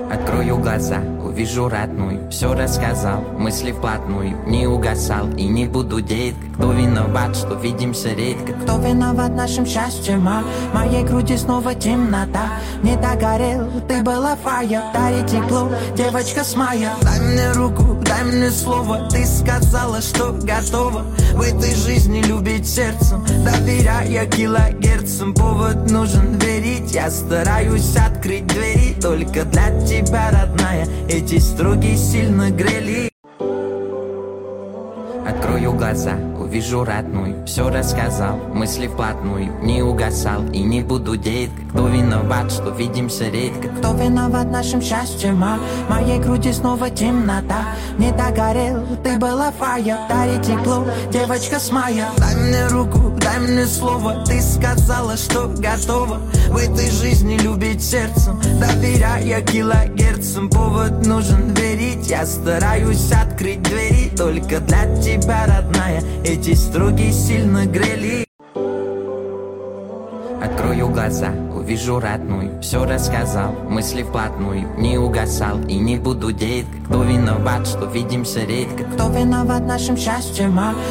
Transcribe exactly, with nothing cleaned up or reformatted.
Открою глаза, увижу родную, все рассказал, мысли вплотную, не угасал и не буду деть. Кто виноват, что видимся редко? Кто виноват нашим счастьем, а в моей груди снова темнота. Не догорел, ты была фая, дари тепло, девочка с мая. Дай мне руку, дай мне слово, ты сказала, что готова в этой жизни любить сердцем, доверяя килогерцам. Повод нужен верить, я стараюсь открыть двери только для тебя, родная. Эти строки сильно грели. Открою глаза, увижу родную, все рассказал, мысли вплотную, не угасал и не буду деть. Кто виноват, что видимся редко? Кто виноват нашим счастьем, а в моей груди снова темнота. Не догорел, ты была фая, дари тепло, девочка с мая. Дай мне руку, дай мне слово, ты сказала, что готова в этой жизни любить сердцем, доверяя килогерцам. Повод нужен верить, я стараюсь открыть двери только для тебя, родная. Эти строки сильно грели. Открою глаза, увижу родную, все рассказал, мысли вплотную, не угасал и не буду деть. Кто виноват, что видимся редко? Кто виноват нашим счастьем, а